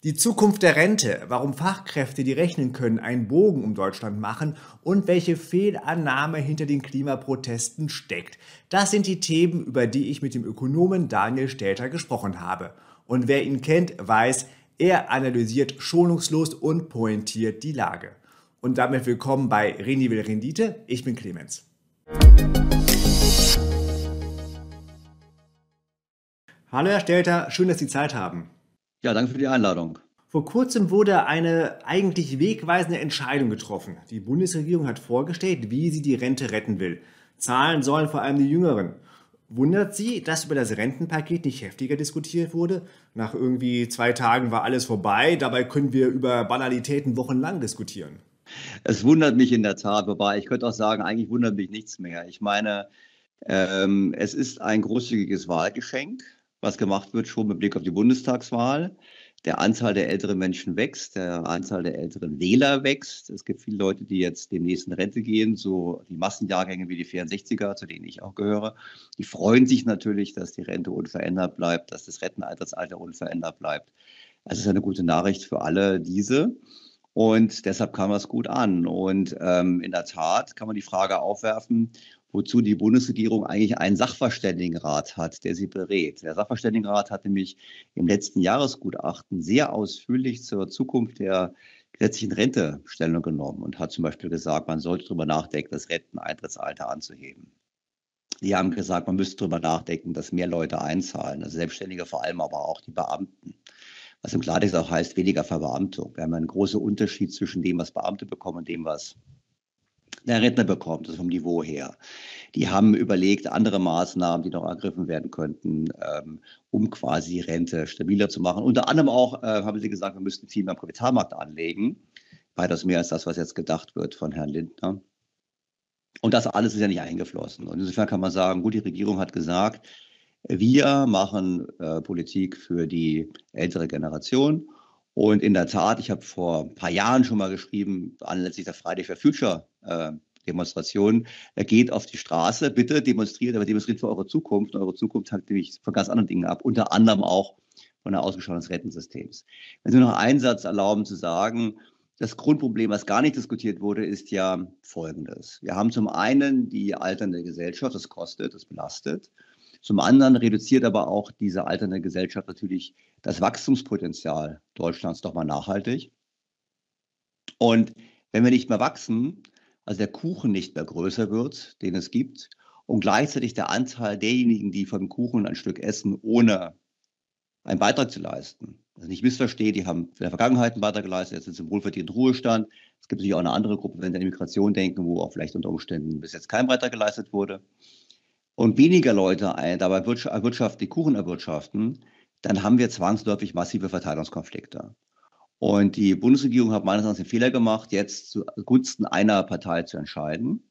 Die Zukunft der Rente, warum Fachkräfte, die rechnen können, einen Bogen um Deutschland machen und welche Fehlannahme hinter den Klimaprotesten steckt. Das sind die Themen, über die ich mit dem Ökonomen Daniel Stelter gesprochen habe. Und wer ihn kennt, weiß, er analysiert schonungslos und pointiert die Lage. Und damit willkommen bei Reni will Rendite. Ich bin Clemens. Hallo Herr Stelter, schön, dass Sie Zeit haben. Ja, danke für die Einladung. Vor kurzem wurde eine eigentlich wegweisende Entscheidung getroffen. Die Bundesregierung hat vorgestellt, wie sie die Rente retten will. Zahlen sollen vor allem die Jüngeren. Wundert Sie, dass über das Rentenpaket nicht heftiger diskutiert wurde? Nach irgendwie 2 Tagen war alles vorbei, dabei können wir über Banalitäten wochenlang diskutieren. Es wundert mich in der Tat, wobei ich könnte auch sagen, eigentlich wundert mich nichts mehr. Ich meine, es ist ein großzügiges Wahlgeschenk, was gemacht wird, schon mit Blick auf die Bundestagswahl. Der Anteil der älteren Menschen wächst, der Anteil der älteren Wähler wächst. Es gibt viele Leute, die jetzt demnächst in Rente gehen, so die Massenjahrgänge wie die 64er, zu denen ich auch gehöre. Die freuen sich natürlich, dass die Rente unverändert bleibt, dass das Renteneintrittsalter unverändert bleibt. Das ist eine gute Nachricht für alle diese. Und deshalb kam das gut an. Und in der Tat kann man die Frage aufwerfen, wozu die Bundesregierung eigentlich einen Sachverständigenrat hat, der sie berät. Der Sachverständigenrat hat nämlich im letzten Jahresgutachten sehr ausführlich zur Zukunft der gesetzlichen Rente Stellung genommen und hat zum Beispiel gesagt, man sollte darüber nachdenken, das Renteneintrittsalter anzuheben. Die haben gesagt, man müsste darüber nachdenken, dass mehr Leute einzahlen, also Selbstständige vor allem, aber auch die Beamten. Was im Klartext auch heißt, weniger Verbeamtung. Wir haben einen großen Unterschied zwischen dem, was Beamte bekommen und dem, was der Rentner bekommt, das vom Niveau her. Die haben überlegt, andere Maßnahmen, die noch ergriffen werden könnten, um quasi die Rente stabiler zu machen. Unter anderem auch haben sie gesagt, wir müssten viel mehr am Kapitalmarkt anlegen. Weitaus mehr als das, was jetzt gedacht wird von Herrn Lindner. Und das alles ist ja nicht eingeflossen. Und insofern kann man sagen, gut, die Regierung hat gesagt, wir machen Politik für die ältere Generation. Und in der Tat, ich habe vor ein paar Jahren schon mal geschrieben, anlässlich der Friday for Future Demonstration, geht auf die Straße, bitte demonstriert, aber demonstriert für eure Zukunft. Und eure Zukunft hängt nämlich von ganz anderen Dingen ab, unter anderem auch von der Ausgestaltung des Rentensystems. Wenn Sie noch einen Satz erlauben zu sagen, das Grundproblem, was gar nicht diskutiert wurde, ist ja folgendes. Wir haben zum einen die alternde Gesellschaft, das kostet, das belastet. Zum anderen reduziert aber auch diese alternde Gesellschaft natürlich das Wachstumspotenzial Deutschlands doch mal nachhaltig. Und wenn wir nicht mehr wachsen, also der Kuchen nicht mehr größer wird, den es gibt, und gleichzeitig der Anteil derjenigen, die vom Kuchen ein Stück essen, ohne einen Beitrag zu leisten. Also nicht missversteht, die haben in der Vergangenheit einen Beitrag geleistet, jetzt sind sie im wohlverdienten Ruhestand. Es gibt natürlich auch eine andere Gruppe, wenn Sie an Migration denken, wo auch vielleicht unter Umständen bis jetzt kein Beitrag geleistet wurde. Und weniger Leute dabei die Kuchen erwirtschaften, dann haben wir zwangsläufig massive Verteilungskonflikte. Und die Bundesregierung hat meines Erachtens den Fehler gemacht, jetzt zugunsten einer Partei zu entscheiden.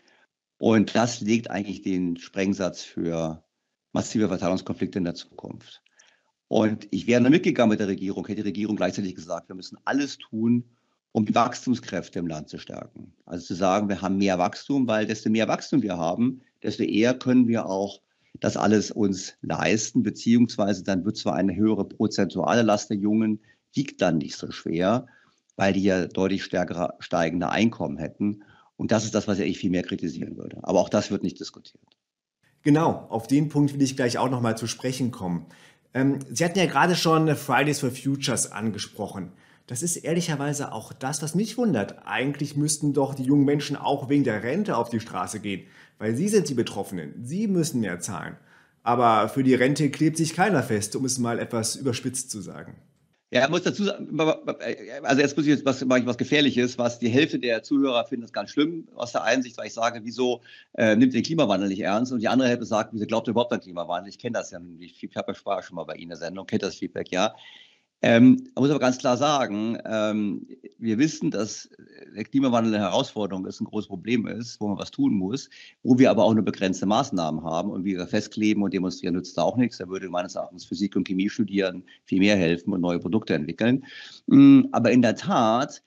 Und das legt eigentlich den Sprengsatz für massive Verteilungskonflikte in der Zukunft. Und ich wäre mitgegangen mit der Regierung, hätte die Regierung gleichzeitig gesagt, wir müssen alles tun, um die Wachstumskräfte im Land zu stärken. Also zu sagen, wir haben mehr Wachstum, weil desto mehr Wachstum wir haben, desto eher können wir auch das alles uns leisten, beziehungsweise dann wird zwar eine höhere prozentuale Last der Jungen, wiegt dann nicht so schwer, weil die ja deutlich stärker steigende Einkommen hätten. Und das ist das, was ich eigentlich viel mehr kritisieren würde. Aber auch das wird nicht diskutiert. Genau, auf den Punkt will ich gleich auch nochmal zu sprechen kommen. Sie hatten ja gerade schon Fridays for Futures angesprochen. Das ist ehrlicherweise auch das, was mich wundert. Eigentlich müssten doch die jungen Menschen auch wegen der Rente auf die Straße gehen, weil sie sind die Betroffenen. Sie müssen mehr zahlen. Aber für die Rente klebt sich keiner fest, um es mal etwas überspitzt zu sagen. Ja, ich muss dazu sagen, also jetzt muss ich jetzt mache ich was Gefährliches, was die Hälfte der Zuhörer finden das ganz schlimm aus der Einsicht, weil ich sage, wieso nimmt ihr den Klimawandel nicht ernst? Und die andere Hälfte sagt, wieso glaubt ihr überhaupt an den Klimawandel? Ich kenne das ja, ich habe ja schon mal bei Ihnen in der Sendung, kennt das Feedback, ja. Man muss aber ganz klar sagen, wir wissen, dass der Klimawandel eine Herausforderung ist, ein großes Problem ist, wo man was tun muss, wo wir aber auch nur begrenzte Maßnahmen haben und wir festkleben und demonstrieren nützt da auch nichts. Da würde meines Erachtens Physik und Chemie studieren viel mehr helfen und neue Produkte entwickeln. Aber in der Tat,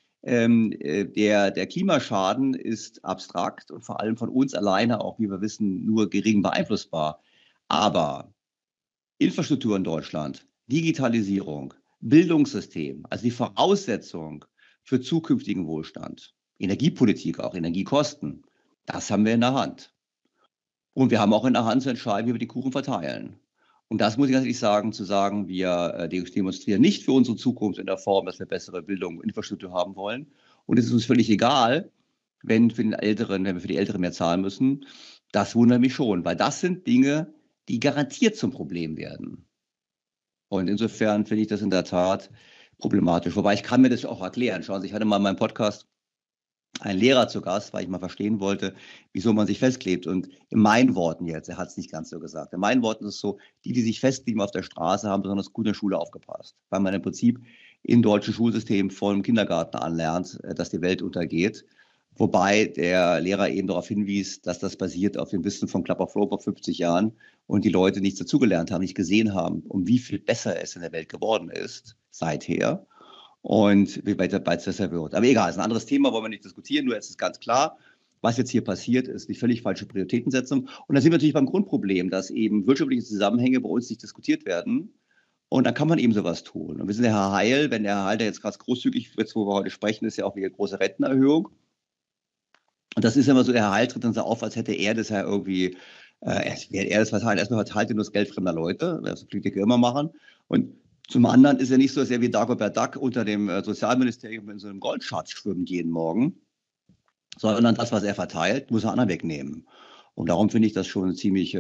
der Klimaschaden ist abstrakt und vor allem von uns alleine auch, wie wir wissen, nur gering beeinflussbar. Aber Infrastruktur in Deutschland, Digitalisierung, Bildungssystem, also die Voraussetzung für zukünftigen Wohlstand, Energiepolitik auch, Energiekosten, das haben wir in der Hand. Und wir haben auch in der Hand zu entscheiden, wie wir die Kuchen verteilen. Und das muss ich ganz ehrlich sagen, zu sagen, wir demonstrieren nicht für unsere Zukunft in der Form, dass wir bessere Bildung und Infrastruktur haben wollen. Und es ist uns völlig egal, wenn wir für die Älteren mehr zahlen müssen. Das wundert mich schon, weil das sind Dinge, die garantiert zum Problem werden. Und insofern finde ich das in der Tat problematisch. Wobei ich kann mir das auch erklären. Schauen Sie, ich hatte mal in meinem Podcast einen Lehrer zu Gast, weil ich mal verstehen wollte, wieso man sich festklebt. Und in meinen Worten jetzt, er hat es nicht ganz so gesagt, in meinen Worten ist es so, die sich festkleben auf der Straße, haben besonders gut in der Schule aufgepasst. Weil man im Prinzip im deutschen Schulsystem vor dem Kindergarten anlernt, dass die Welt untergeht. Wobei der Lehrer eben darauf hinwies, dass das basiert auf dem Wissen von Club of Rome vor 50 Jahren und die Leute nichts dazugelernt haben, nicht gesehen haben, um wie viel besser es in der Welt geworden ist seither und wie weit es besser wird. Aber egal, ist ein anderes Thema, wollen wir nicht diskutieren, nur es ist ganz klar, was jetzt hier passiert, ist die völlig falsche Prioritätensetzung. Und da sind wir natürlich beim Grundproblem, dass eben wirtschaftliche Zusammenhänge bei uns nicht diskutiert werden. Und dann kann man eben sowas tun. Und wir sind der Herr Heil, wenn der Herr Heil, der jetzt ganz großzügig, jetzt wo wir heute sprechen, ist ja auch wieder große Rentenerhöhung. Und das ist immer so, der Herr Heil tritt dann so auf, als hätte er das ja irgendwie, er das verteilt. Erstmal verteilt er nur das Geld fremder Leute, das Politiker immer machen. Und zum anderen ist er nicht so, dass er wie Dagobert Duck unter dem Sozialministerium in so einem Goldschatz schwimmt jeden Morgen, sondern das, was er verteilt, muss er anderen wegnehmen. Und darum finde ich das schon ziemlich,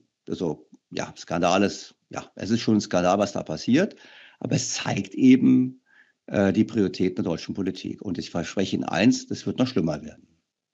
Skandal ist, es ist schon ein Skandal, was da passiert. Aber es zeigt eben die Prioritäten der deutschen Politik. Und ich verspreche Ihnen eins, das wird noch schlimmer werden.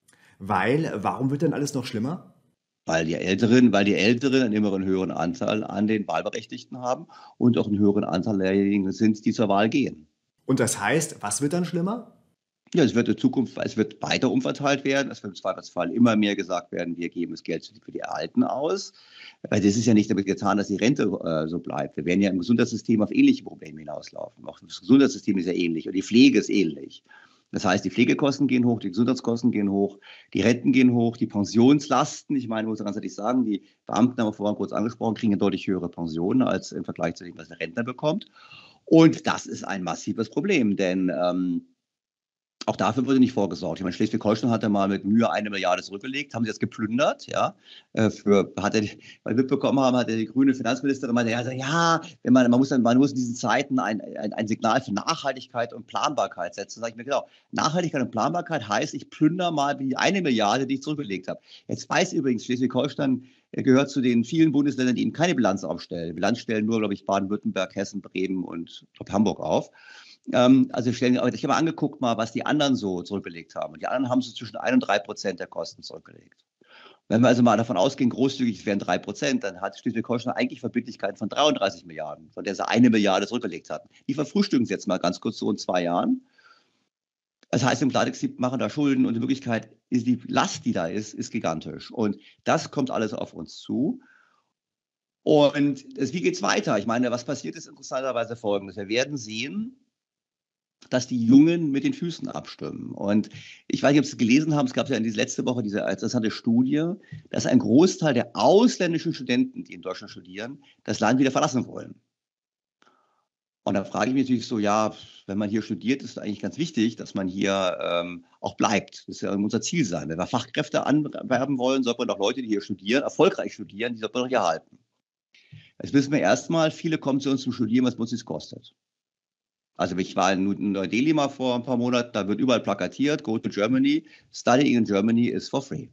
Warum wird denn alles noch schlimmer? Weil die Älteren einen immer einen höheren Anteil an den Wahlberechtigten haben und auch einen höheren Anteil derjenigen sind, die zur Wahl gehen. Und das heißt, was wird dann schlimmer? Ja, es wird in Zukunft, es wird weiter umverteilt werden. Es wird im Zweifelsfall immer mehr gesagt werden, wir geben das Geld für die Alten aus. Weil das ist ja nicht damit getan, dass die Rente so bleibt. Wir werden ja im Gesundheitssystem auf ähnliche Probleme hinauslaufen. Auch das Gesundheitssystem ist ja ähnlich und die Pflege ist ähnlich. Das heißt, die Pflegekosten gehen hoch, die Gesundheitskosten gehen hoch, die Renten gehen hoch, die Pensionslasten, ich meine, muss man ganz ehrlich sagen, die Beamten haben wir vorhin kurz angesprochen, kriegen eine deutlich höhere Pension als im Vergleich zu dem, was der Rentner bekommt. Und das ist ein massives Problem, denn auch dafür wurde nicht vorgesorgt. Ich meine, Schleswig-Holstein hatte mal mit Mühe 1 Milliarde zurückgelegt, haben sie jetzt geplündert, ja. Weil wir mitbekommen haben, hat die grüne Finanzministerin meinte, man muss in diesen Zeiten ein Signal für Nachhaltigkeit und Planbarkeit setzen. Sag ich mir, genau, Nachhaltigkeit und Planbarkeit heißt, ich plündere mal die 1 Milliarde, die ich zurückgelegt habe. Jetzt weiß übrigens, Schleswig-Holstein gehört zu den vielen Bundesländern, die eben keine Bilanz aufstellen. Bilanz stellen nur, glaube ich, Baden-Württemberg, Hessen, Bremen und Hamburg auf. Also ich habe mal angeguckt, was die anderen so zurückgelegt haben. Und die anderen haben so zwischen 1 und 3% der Kosten zurückgelegt. Wenn wir also mal davon ausgehen, großzügig wären 3%, dann hat Schleswig-Holstein eigentlich Verbindlichkeiten von 33 Milliarden, von der sie 1 Milliarde zurückgelegt hatten. Die verfrühstücken sie jetzt mal ganz kurz so in 2 Jahren. Das heißt, im Klartext, sie machen da Schulden und in Wirklichkeit ist die Last, die da ist gigantisch. Und das kommt alles auf uns zu. Und wie geht es weiter? Ich meine, was passiert ist interessanterweise Folgendes. Wir werden sehen, dass die Jungen mit den Füßen abstimmen. Und ich weiß nicht, ob Sie es gelesen haben, es gab ja letzte Woche diese interessante Studie, dass ein Großteil der ausländischen Studenten, die in Deutschland studieren, das Land wieder verlassen wollen. Und da frage ich mich natürlich so, wenn man hier studiert, ist es eigentlich ganz wichtig, dass man hier auch bleibt. Das ist ja unser Ziel sein. Wenn wir Fachkräfte anwerben wollen, sollte man doch Leute, die hier studieren, erfolgreich studieren, die sollte man doch hier halten. Jetzt wissen wir erstmal, viele kommen zu uns zum Studieren, was uns das kostet. Also ich war in Neu-Delhi mal vor ein paar Monaten, da wird überall plakatiert, go to Germany, studying in Germany is for free.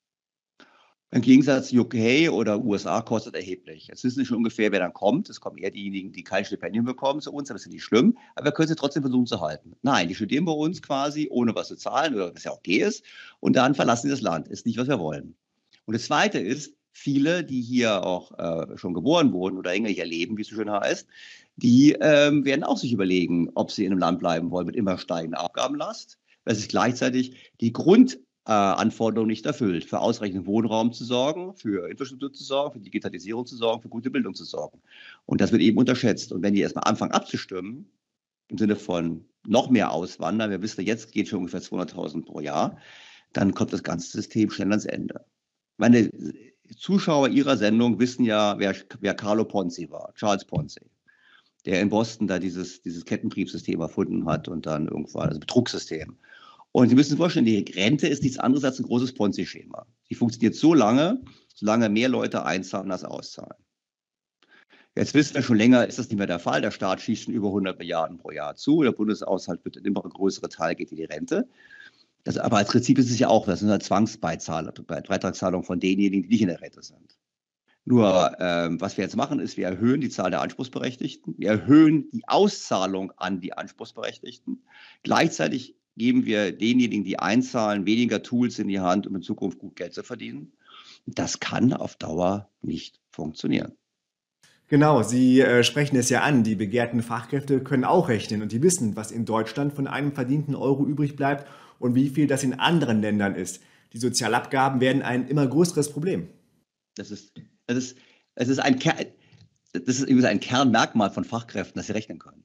Im Gegensatz UK oder USA kostet erheblich. Jetzt wissen Sie schon ungefähr, wer dann kommt. Es kommen eher diejenigen, die kein Stipendium bekommen zu uns, aber das ist nicht schlimm. Aber wir können sie trotzdem versuchen zu halten. Nein, die studieren bei uns quasi, ohne was zu zahlen, oder was ja auch okay ist. Und dann verlassen sie das Land. Ist nicht, was wir wollen. Und das Zweite ist, viele, die hier auch schon geboren wurden oder eigentlich erleben, wie es so schön heißt, die werden auch sich überlegen, ob sie in einem Land bleiben wollen mit immer steigender Abgabenlast, weil sich gleichzeitig die Grundanforderungen nicht erfüllt, für ausreichend Wohnraum zu sorgen, für Infrastruktur zu sorgen, für Digitalisierung zu sorgen, für gute Bildung zu sorgen. Und das wird eben unterschätzt. Und wenn die erstmal anfangen abzustimmen, im Sinne von noch mehr Auswandern, wir wissen, jetzt geht schon ungefähr 200.000 pro Jahr, dann kommt das ganze System schnell ans Ende. Meine Zuschauer Ihrer Sendung wissen ja, wer Carlo Ponzi war, Charles Ponzi. der in Boston da dieses Kettenbriefsystem erfunden hat und dann irgendwann, also Betrugssystem. Und Sie müssen sich vorstellen, die Rente ist nichts anderes als ein großes Ponzi-Schema. Die funktioniert so lange, solange mehr Leute einzahlen als auszahlen. Jetzt wissen wir schon länger, ist das nicht mehr der Fall. Der Staat schießt schon über 100 Milliarden pro Jahr zu. Der Bundeshaushalt wird immer ein größerer Teil geht in die Rente. Aber als Prinzip ist es ja auch, das sind eine Zwangsbeitragszahlung von denjenigen, die nicht in der Rente sind. Nur, was wir jetzt machen, ist, wir erhöhen die Zahl der Anspruchsberechtigten. Wir erhöhen die Auszahlung an die Anspruchsberechtigten. Gleichzeitig geben wir denjenigen, die einzahlen, weniger Tools in die Hand, um in Zukunft gut Geld zu verdienen. Das kann auf Dauer nicht funktionieren. Genau, Sie sprechen es ja an. Die begehrten Fachkräfte können auch rechnen und die wissen, was in Deutschland von einem verdienten Euro übrig bleibt und wie viel das in anderen Ländern ist. Die Sozialabgaben werden ein immer größeres Problem. Das ist ein übrigens ein Kernmerkmal von Fachkräften, dass sie rechnen können.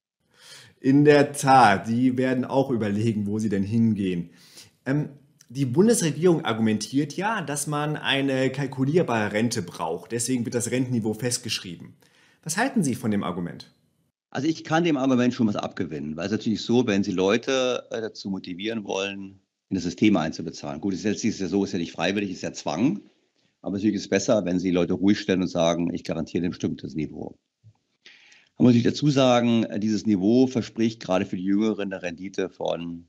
In der Tat, die werden auch überlegen, wo sie denn hingehen. Die Bundesregierung argumentiert ja, dass man eine kalkulierbare Rente braucht. Deswegen wird das Rentenniveau festgeschrieben. Was halten Sie von dem Argument? Also ich kann dem Argument schon was abgewinnen, weil es natürlich so, wenn Sie Leute dazu motivieren wollen, in das System einzubezahlen. Gut, es ist ja so, es ist ja nicht freiwillig, es ist ja Zwang. Aber natürlich ist es besser, wenn Sie Leute ruhig stellen und sagen, ich garantiere ein bestimmtes Niveau. Man muss natürlich dazu sagen, dieses Niveau verspricht gerade für die Jüngeren eine Rendite von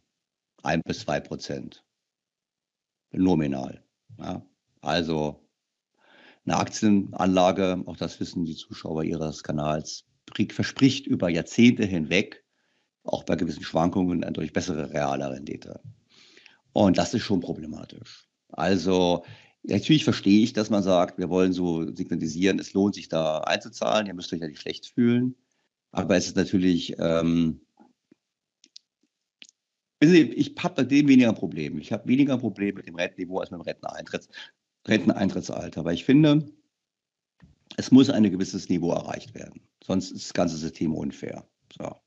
1-2%. Nominal. Ja. Also eine Aktienanlage, auch das wissen die Zuschauer Ihres Kanals, verspricht über Jahrzehnte hinweg, auch bei gewissen Schwankungen, eine deutlich bessere reale Rendite. Und das ist schon problematisch. Also natürlich verstehe ich, dass man sagt, wir wollen so signalisieren, es lohnt sich da einzuzahlen, ihr müsst euch ja nicht schlecht fühlen. Aber es ist natürlich, ich habe bei dem weniger ein Problem. Ich habe weniger ein Problem mit dem Rentenniveau als mit dem Renteneintrittsalter. Weil ich finde, es muss ein gewisses Niveau erreicht werden. Sonst ist das ganze System unfair. So.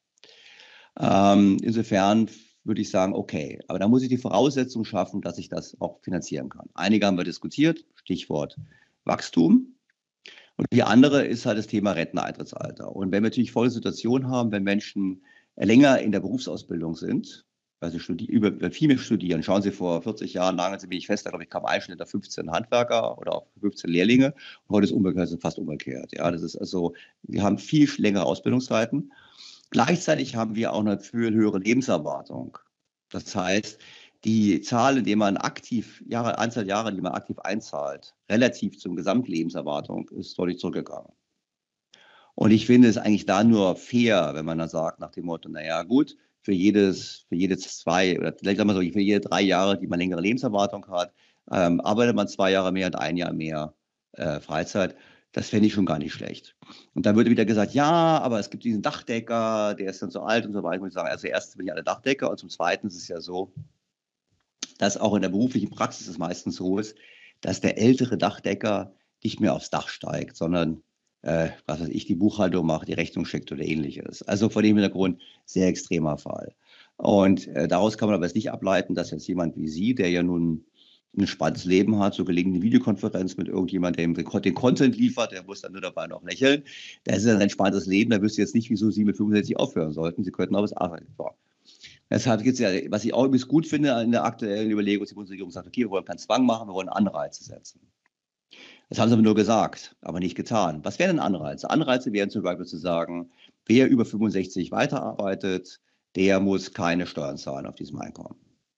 Insofern würde ich sagen, okay, aber da muss ich die Voraussetzung schaffen, dass ich das auch finanzieren kann. Einige haben wir diskutiert, Stichwort Wachstum. Und die andere ist halt das Thema Renteneintrittsalter. Und wenn wir natürlich folgende Situation haben, wenn Menschen länger in der Berufsausbildung sind, also viel mehr studieren. Schauen Sie, vor 40 Jahren lagen Sie mich fest, da glaube ich, kam Einschnitt auf 15 Handwerker oder auch 15 Lehrlinge. Und heute ist umgekehrt, ist fast umgekehrt. Ja, das ist also, wir haben viel längere Ausbildungszeiten. Gleichzeitig haben wir auch eine viel höhere Lebenserwartung. Das heißt, die Zahl, in der man Anzahl Jahre, die man aktiv einzahlt, relativ zum Gesamtlebenserwartung, ist deutlich zurückgegangen. Und ich finde es eigentlich da nur fair, wenn man dann sagt, nach dem Motto, naja, gut, für jede 2 oder vielleicht sagen wir so, für jede 3 Jahre, die man längere Lebenserwartung hat, arbeitet man 2 Jahre mehr und 1 Jahr mehr Freizeit. Das fände ich schon gar nicht schlecht. Und dann würde wieder gesagt, ja, aber es gibt diesen Dachdecker, der ist dann so alt und so weiter. Ich muss sagen, also erstens bin ich alle Dachdecker und zum Zweiten ist es ja so, dass auch in der beruflichen Praxis es meistens so ist, dass der ältere Dachdecker nicht mehr aufs Dach steigt, sondern was weiß ich, die Buchhaltung macht, die Rechnung schickt oder ähnliches. Also vor dem Hintergrund sehr extremer Fall. Und daraus kann man aber jetzt nicht ableiten, dass jetzt jemand wie Sie, der ja nun ein spannendes Leben hat, so gelegene eine Videokonferenz mit irgendjemandem, der den Content liefert, der muss dann nur dabei noch lächeln. Das ist ein entspanntes Leben, da wüsste ich jetzt nicht, wieso Sie mit 65 aufhören sollten. Sie könnten aber es arbeiten. Deshalb gibt es ja, was ich auch übrigens gut finde in der aktuellen Überlegung, die Bundesregierung sagt, okay, wir wollen keinen Zwang machen, wir wollen Anreize setzen. Das haben sie aber nur gesagt, aber nicht getan. Was wären denn Anreize? Anreize wären zum Beispiel zu sagen, wer über 65 weiterarbeitet, der muss keine Steuern zahlen auf diesem Einkommen.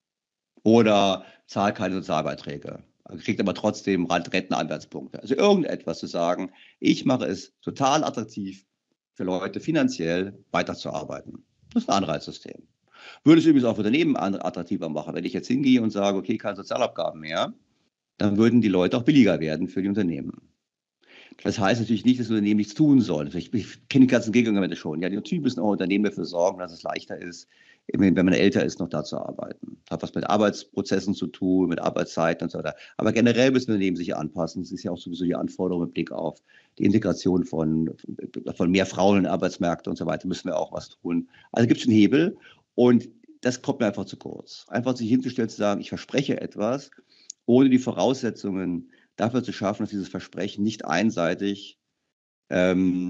Oder zahlt keine Sozialbeiträge, kriegt aber trotzdem Rentenanwärtspunkte. Also irgendetwas zu sagen, ich mache es total attraktiv für Leute finanziell weiterzuarbeiten. Das ist ein Anreizsystem. Würde es übrigens auch für Unternehmen attraktiver machen. Wenn ich jetzt hingehe und sage, okay, keine Sozialabgaben mehr, dann würden die Leute auch billiger werden für die Unternehmen. Das heißt natürlich nicht, dass das Unternehmen nichts tun soll. Ich kenne die ganzen Gegenargumente schon. Ja, die Typen müssen auch Unternehmen dafür sorgen, dass es leichter ist, wenn man älter ist, noch da zu arbeiten. Das hat was mit Arbeitsprozessen zu tun, mit Arbeitszeiten und so weiter. Aber generell müssen Unternehmen sich anpassen. Das ist ja auch sowieso die Anforderung mit Blick auf die Integration von mehr Frauen in Arbeitsmärkte und so weiter. Müssen wir auch was tun. Also gibt es einen Hebel und das kommt mir einfach zu kurz. Einfach sich hinzustellen, zu sagen, ich verspreche etwas, ohne die Voraussetzungen dafür zu schaffen, dass dieses Versprechen nicht einseitig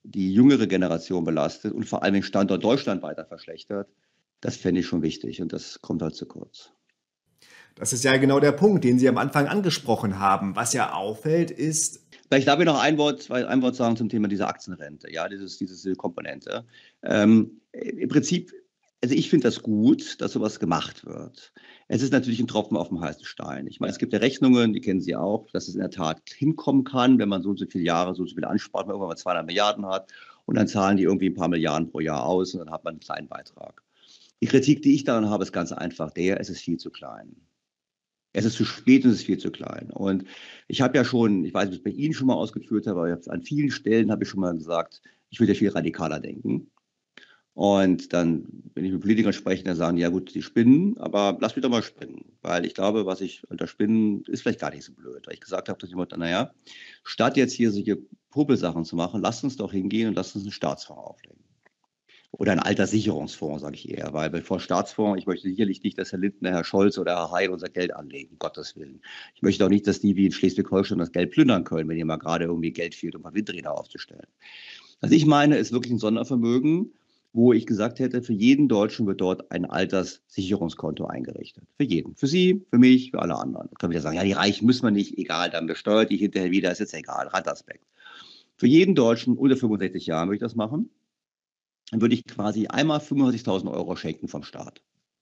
die jüngere Generation belastet und vor allem den Standort Deutschland weiter verschlechtert, das fände ich schon wichtig und das kommt halt zu kurz. Das ist ja genau der Punkt, den Sie am Anfang angesprochen haben. Was ja auffällt, ist, Vielleicht darf ich noch ein Wort sagen zum Thema dieser Aktienrente, ja, diese Komponente. Im Prinzip, also ich finde das gut, dass sowas gemacht wird. Es ist natürlich ein Tropfen auf dem heißen Stein. Ich meine, es gibt ja Rechnungen, die kennen Sie auch, dass es in der Tat hinkommen kann, wenn man so und so viele Jahre, so und so viel anspart, man irgendwann mal 200 Milliarden hat und dann zahlen die irgendwie ein paar Milliarden pro Jahr aus und dann hat man einen kleinen Beitrag. Die Kritik, die ich daran habe, ist ganz einfach es ist viel zu klein. Es ist zu spät und es ist viel zu klein. Und ich habe ja schon, ich weiß nicht, ob ich es bei Ihnen schon mal ausgeführt habe, aber an vielen Stellen habe ich schon mal gesagt, ich würde ja viel radikaler denken. Und dann, wenn ich mit Politikern spreche, dann sagen die, ja gut, die spinnen, aber lass mich doch mal spinnen. Weil ich glaube, was ich unter Spinnen ist vielleicht gar nicht so blöd. Weil ich gesagt habe, dass jemand, naja, statt jetzt hier solche Popelsachen zu machen, lasst uns doch hingehen und lasst uns einen Staatsfonds auflegen. Oder ein Alterssicherungsfonds, sage ich eher, weil bevor Staatsfonds, ich möchte sicherlich nicht, dass Herr Lindner, Herr Scholz oder Herr Heil unser Geld anlegen, um Gottes Willen. Ich möchte auch nicht, dass die wie in Schleswig-Holstein das Geld plündern können, wenn ihr mal gerade irgendwie Geld fehlt, um ein paar Windräder aufzustellen. Was ich meine, ist wirklich ein Sondervermögen, wo ich gesagt hätte, für jeden Deutschen wird dort ein Alterssicherungskonto eingerichtet. Für jeden. Für Sie, für mich, für alle anderen. Da können wir sagen, ja, die Reichen müssen wir nicht, egal, dann besteuert die hinterher wieder, ist jetzt egal, Randaspekt. Für jeden Deutschen unter 65 Jahren würde ich das machen. Dann würde ich quasi einmal 45.000 € schenken vom Staat.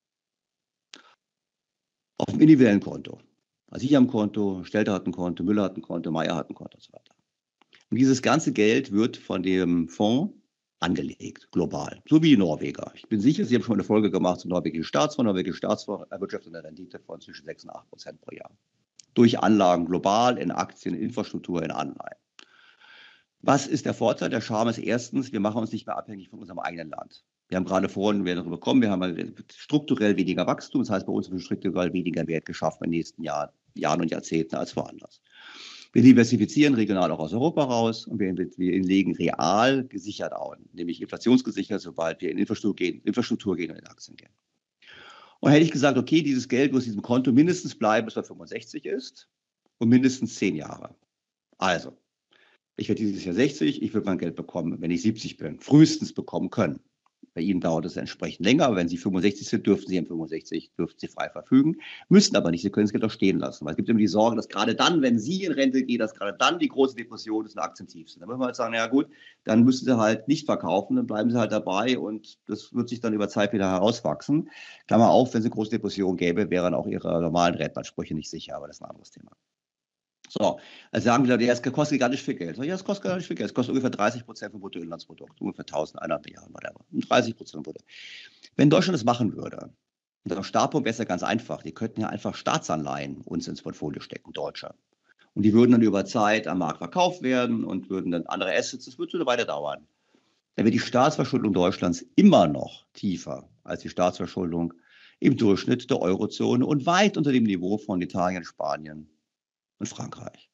Auf dem individuellen Konto. Also ich habe ein Konto, Stelter hat ein Konto, Müller hat ein Konto, Meier hat ein Konto und so weiter. Und dieses ganze Geld wird von dem Fonds angelegt, global. So wie die Norweger. Ich bin sicher, Sie haben schon mal eine Folge gemacht zum norwegischen Staatsfonds. Der norwegische Staatsfonds erwirtschaftet eine Rendite von zwischen 6 und 8% pro Jahr. Durch Anlagen global, in Aktien, in Infrastruktur, in Anleihen. Was ist der Vorteil? Der Charme ist erstens, wir machen uns nicht mehr abhängig von unserem eigenen Land. Wir haben gerade vorhin, wir darüber kommen, wir haben strukturell weniger Wachstum. Das heißt, bei uns wird strukturell weniger Wert geschaffen in den nächsten Jahren und Jahrzehnten als woanders. Wir diversifizieren regional auch aus Europa raus und wir legen real gesichert an, nämlich inflationsgesichert, sobald wir in Infrastruktur gehen und in Aktien gehen. Und hätte ich gesagt, okay, dieses Geld muss diesem Konto mindestens bleiben, bis man 65 ist und mindestens 10 Jahre. Also, ich werde dieses Jahr 60, ich würde mein Geld bekommen, wenn ich 70 bin, frühestens bekommen können. Bei Ihnen dauert es entsprechend länger, aber wenn Sie 65 sind, dürfen Sie dürfen Sie frei verfügen, müssen aber nicht, Sie können das Geld auch stehen lassen. Weil es gibt immer die Sorge, dass gerade dann, wenn Sie in Rente gehen, dass gerade dann die große Depression ist und Aktien tief sind. Da müssen wir halt sagen, ja gut, dann müssen Sie halt nicht verkaufen, dann bleiben Sie halt dabei und das wird sich dann über Zeit wieder herauswachsen. Klammer auf, wenn es eine große Depression gäbe, wären auch Ihre normalen Rentenansprüche nicht sicher, aber das ist ein anderes Thema. So, also sagen die Leute, ja, es kostet gar nicht viel Geld. Ja, es kostet gar nicht viel Geld. Es kostet ungefähr 30% vom Bruttoinlandsprodukt, ungefähr 1.100 Milliarden, whatever. 30% wurde. Wenn Deutschland das machen würde, und der Startpunkt wäre ja ganz einfach, die könnten ja einfach Staatsanleihen uns ins Portfolio stecken, Deutsche. Und die würden dann über Zeit am Markt verkauft werden und würden dann andere Assets, das würde so weiter dauern. Dann wäre die Staatsverschuldung Deutschlands immer noch tiefer als die Staatsverschuldung im Durchschnitt der Eurozone und weit unter dem Niveau von Italien, Spanien und Frankreich.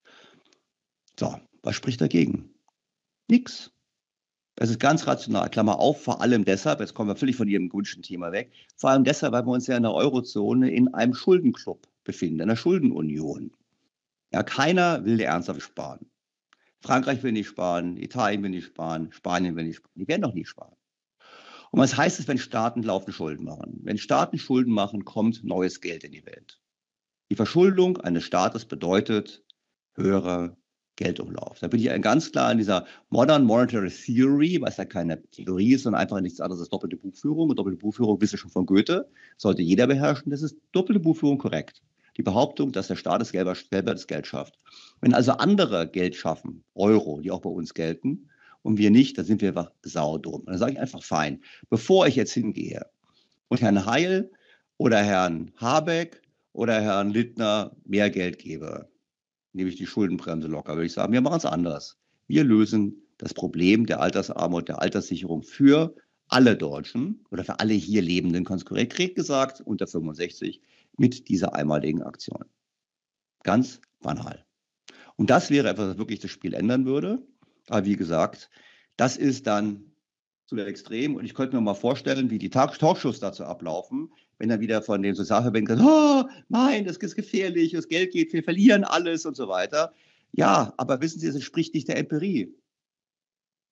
So, was spricht dagegen? Nix. Das ist ganz rational. Klammer auf, vor allem deshalb, jetzt kommen wir völlig von Ihrem gewünschten Thema weg, vor allem deshalb, weil wir uns ja in der Eurozone in einem Schuldenclub befinden, in einer Schuldenunion. Ja, keiner will ernsthaft sparen. Frankreich will nicht sparen, Italien will nicht sparen, Spanien will nicht sparen. Die werden doch nie sparen. Und was heißt es, wenn Staaten laufende Schulden machen? Wenn Staaten Schulden machen, kommt neues Geld in die Welt. Die Verschuldung eines Staates bedeutet höherer Geldumlauf. Da bin ich ganz klar in dieser Modern Monetary Theory, was ja keine Theorie ist, sondern einfach nichts anderes als doppelte Buchführung. Und doppelte Buchführung wissen schon von Goethe, sollte jeder beherrschen. Das ist doppelte Buchführung korrekt. Die Behauptung, dass der Staat selber das Geld schafft. Wenn also andere Geld schaffen, Euro, die auch bei uns gelten, und wir nicht, dann sind wir einfach saudumm. Und dann sage ich einfach, fein, bevor ich jetzt hingehe und Herrn Heil oder Herrn Habeck oder Herrn Lindner mehr Geld gebe, nehme ich die Schuldenbremse locker, würde ich sagen, wir machen es anders. Wir lösen das Problem der Altersarmut, der Alterssicherung für alle Deutschen oder für alle hier Lebenden, ganz korrekt gesagt, unter 65, mit dieser einmaligen Aktion. Ganz banal. Und das wäre etwas, was wirklich das Spiel ändern würde. Aber wie gesagt, das ist dann zu extrem. Und ich könnte mir mal vorstellen, wie die Talkshows dazu ablaufen, wenn dann wieder von den Sozialverbänden gesagt, oh, nein, das ist gefährlich, das Geld geht, wir verlieren alles und so weiter. Ja, aber wissen Sie, es entspricht nicht der Empirie.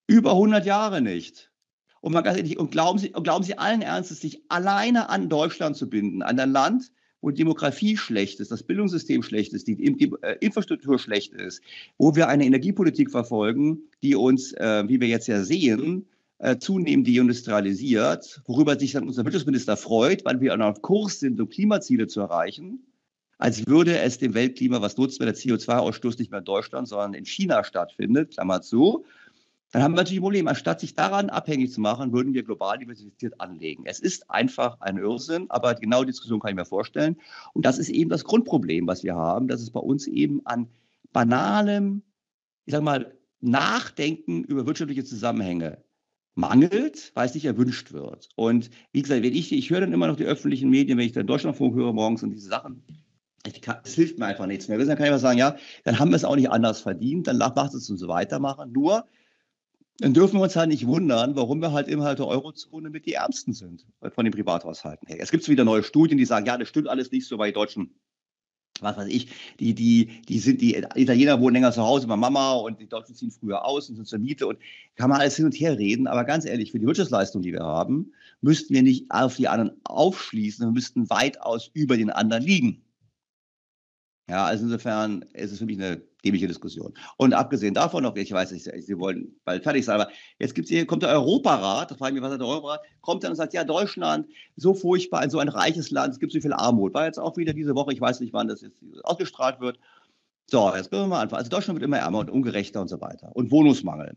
Über 100 Jahre nicht. Und, mal ganz ehrlich, und glauben Sie allen Ernstes, sich alleine an Deutschland zu binden, an ein Land, wo die Demografie schlecht ist, das Bildungssystem schlecht ist, die Infrastruktur schlecht ist, wo wir eine Energiepolitik verfolgen, die uns, wie wir jetzt ja sehen, zunehmend deindustrialisiert, worüber sich dann unser Wirtschaftsminister freut, weil wir auf Kurs sind, um Klimaziele zu erreichen, als würde es dem Weltklima was nutzen, wenn der CO2-Ausstoß nicht mehr in Deutschland, sondern in China stattfindet, Klammer zu. Dann haben wir natürlich ein Problem. Anstatt sich daran abhängig zu machen, würden wir global diversifiziert anlegen. Es ist einfach ein Irrsinn, aber genau die Diskussion kann ich mir vorstellen. Und das ist eben das Grundproblem, was wir haben, dass es bei uns eben an banalem, ich sage mal, Nachdenken über wirtschaftliche Zusammenhänge mangelt, weil es nicht erwünscht wird. Und wie gesagt, ich höre dann immer noch die öffentlichen Medien, wenn ich dann Deutschlandfunk höre morgens und diese Sachen, es hilft mir einfach nichts mehr. Dann kann ich mal sagen, ja, dann haben wir es auch nicht anders verdient, dann macht es uns weitermachen. Nur, dann dürfen wir uns halt nicht wundern, warum wir halt innerhalb der Eurozone mit die Ärmsten sind, von den Privathaushalten her. Es gibt wieder neue Studien, die sagen, ja, das stimmt alles nicht so, weil die Deutschen, was weiß ich, die Italiener wohnen länger zu Hause bei Mama und die Deutschen ziehen früher aus und sind zur Miete und kann man alles hin und her reden. Aber ganz ehrlich, für die Wirtschaftsleistung, die wir haben, müssten wir nicht auf die anderen aufschließen, wir müssten weitaus über den anderen liegen. Ja, also insofern ist es für mich eine dämliche Diskussion. Und abgesehen davon noch, ich weiß, Sie wollen bald fertig sein, aber jetzt kommt der Europarat, da frage ich mich, was hat der Europarat, kommt dann und sagt, ja, Deutschland, so furchtbar, so ein reiches Land, es gibt so viel Armut. War jetzt auch wieder diese Woche, ich weiß nicht, wann das jetzt ausgestrahlt wird. So, jetzt können wir mal anfangen. Also Deutschland wird immer ärmer und ungerechter und so weiter. Und Wohnungsmangel.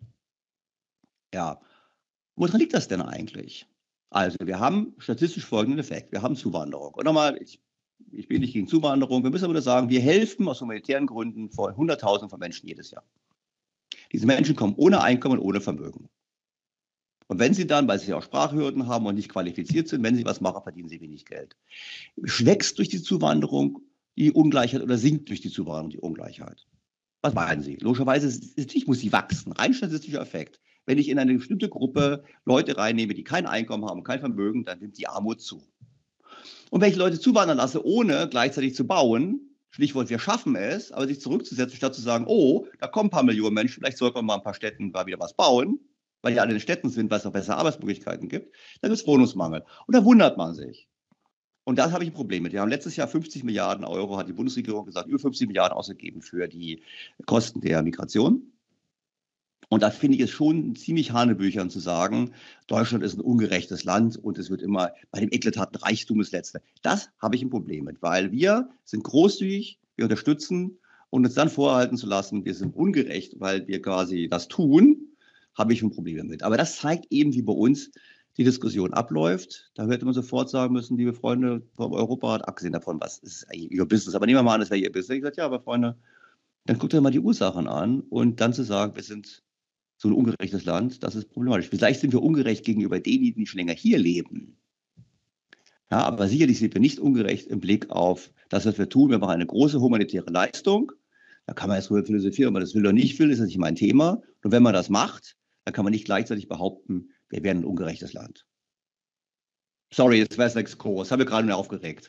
Ja, woran liegt das denn eigentlich? Also, wir haben statistisch folgenden Effekt. Wir haben Zuwanderung. Und nochmal, ich bin nicht gegen Zuwanderung. Wir müssen aber nur sagen, wir helfen aus humanitären Gründen vor Hunderttausenden von Menschen jedes Jahr. Diese Menschen kommen ohne Einkommen, ohne Vermögen. Und wenn sie dann, weil sie auch Sprachhürden haben und nicht qualifiziert sind, wenn sie was machen, verdienen sie wenig Geld. Wächst durch die Zuwanderung die Ungleichheit oder sinkt durch die Zuwanderung die Ungleichheit? Was meinen Sie? Logischerweise muss sie wachsen. Rein statistischer Effekt. Wenn ich in eine bestimmte Gruppe Leute reinnehme, die kein Einkommen haben, kein Vermögen, dann nimmt die Armut zu. Und wenn ich Leute zuwandern lasse, ohne gleichzeitig zu bauen, Stichwort, wir schaffen es, aber sich zurückzusetzen, statt zu sagen, oh, da kommen ein paar Millionen Menschen, vielleicht sollten wir mal ein paar Städten mal wieder was bauen, weil die alle in den Städten sind, weil es noch bessere Arbeitsmöglichkeiten gibt, dann gibt es Wohnungsmangel. Und da wundert man sich. Und da habe ich ein Problem mit. Wir haben letztes Jahr 50 Milliarden Euro, hat die Bundesregierung gesagt, über 50 Milliarden ausgegeben für die Kosten der Migration. Und da finde ich es schon ziemlich hanebüchern zu sagen, Deutschland ist ein ungerechtes Land und es wird immer bei dem eklatanten Reichtum das Letzte. Das habe ich ein Problem mit, weil wir sind großzügig, wir unterstützen und uns dann vorhalten zu lassen, wir sind ungerecht, weil wir quasi das tun, habe ich ein Problem damit. Aber das zeigt eben, wie bei uns die Diskussion abläuft. Da hätte man sofort sagen müssen, liebe Freunde vom Europarat, abgesehen davon, was ist Ihr Business, aber nehmen wir mal an, das wäre Ihr Business. Ich gesagt, ja, aber Freunde, dann guckt euch mal die Ursachen an und dann zu sagen, wir sind so ein ungerechtes Land, das ist problematisch. Vielleicht sind wir ungerecht gegenüber denen, die schon länger hier leben. Ja, aber sicherlich sind wir nicht ungerecht im Blick auf das, was wir tun. Wir machen eine große humanitäre Leistung. Da kann man jetzt nur philosophieren, ob man das will oder nicht will, ist das nicht mein Thema. Und wenn man das macht, dann kann man nicht gleichzeitig behaupten, wir wären ein ungerechtes Land. Sorry, jetzt wäre es ein Exkurs. Habe ich gerade nur aufgeregt.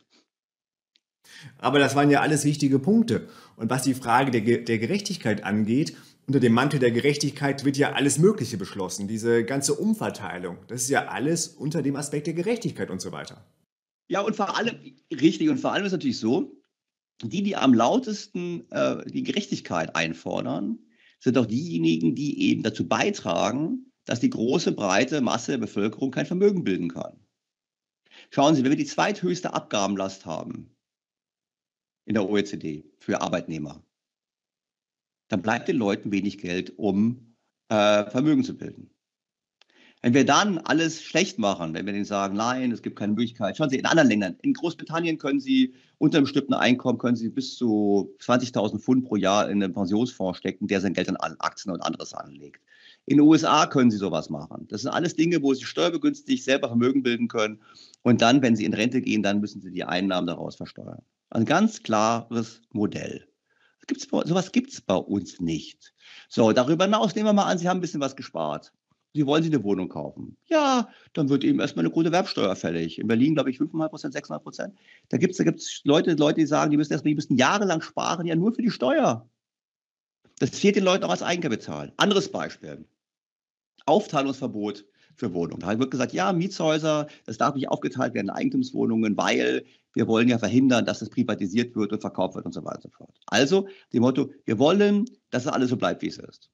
Aber das waren ja alles wichtige Punkte. Und was die Frage der Gerechtigkeit angeht, unter dem Mantel der Gerechtigkeit wird ja alles Mögliche beschlossen. Diese ganze Umverteilung, das ist ja alles unter dem Aspekt der Gerechtigkeit und so weiter. Ja, und vor allem, richtig, und vor allem ist natürlich so, die am lautesten die Gerechtigkeit einfordern, sind auch diejenigen, die eben dazu beitragen, dass die große, breite Masse der Bevölkerung kein Vermögen bilden kann. Schauen Sie, wenn wir die zweithöchste Abgabenlast haben in der OECD für Arbeitnehmer, dann bleibt den Leuten wenig Geld, um Vermögen zu bilden. Wenn wir dann alles schlecht machen, wenn wir denen sagen, nein, es gibt keine Möglichkeit, schauen Sie, in anderen Ländern, in Großbritannien können Sie unter einem bestimmten Einkommen, können Sie bis zu 20.000 Pfund pro Jahr in einen Pensionsfonds stecken, der sein Geld in Aktien und anderes anlegt. In den USA können Sie sowas machen. Das sind alles Dinge, wo Sie steuerbegünstigt selber Vermögen bilden können. Und dann, wenn Sie in Rente gehen, dann müssen Sie die Einnahmen daraus versteuern. Ein ganz klares Modell. Sowas gibt es bei uns nicht. So, darüber hinaus nehmen wir mal an, Sie haben ein bisschen was gespart. Sie wollen sich eine Wohnung kaufen. Ja, dann wird eben erstmal eine Grunderwerbsteuer fällig. In Berlin, glaube ich, 5,5%, 6,5%. Da gibt's Leute, die sagen, die müssen jahrelang sparen, ja nur für die Steuer. Das fehlt den Leuten auch als Eigenkapital. Anderes Beispiel. Aufteilungsverbot für Wohnungen. Da wird gesagt, ja, Mietshäuser, das darf nicht aufgeteilt werden in Eigentumswohnungen, weil wir wollen ja verhindern, dass das privatisiert wird und verkauft wird und so weiter und so fort. Also dem Motto, wir wollen, dass es alles so bleibt, wie es ist.